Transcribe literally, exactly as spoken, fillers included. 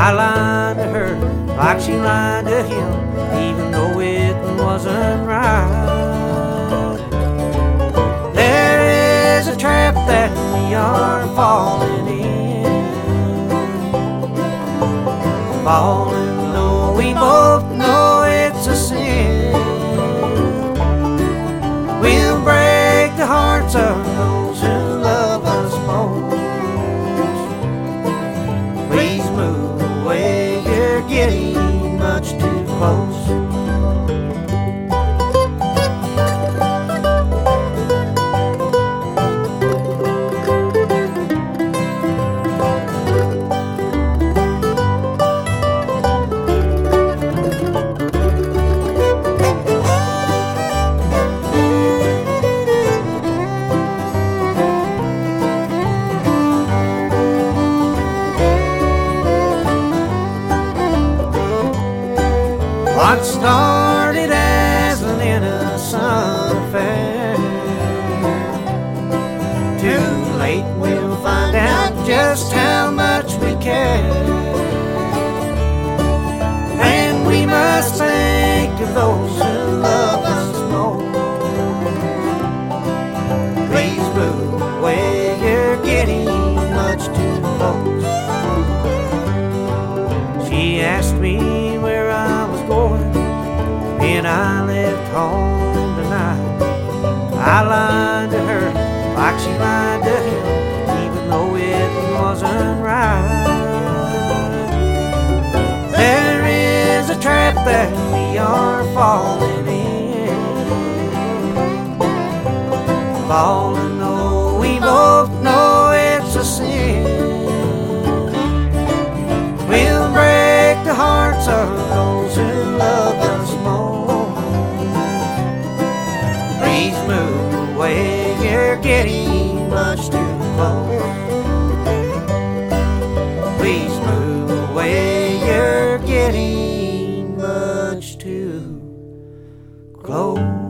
I lied to her like she lied to him, even though it wasn't right. There is a trap that we are falling in, falling though we both know it's a sin. We'll break the hearts of those who love us most. Please move away, you're getting much too close. What started as an innocent affair, too late we'll find out just how much we care. And we must think of those who love us most. Please move away, you're getting much too close. She asked me where I was going when I left home tonight. I lied to her like she lied to him, even though it wasn't right. There is a trap that we are falling in, falling though we both know it's a sin. We'll break the hearts of those who love us most. Please move away, you're getting much too close. Please move away, you're getting much too close.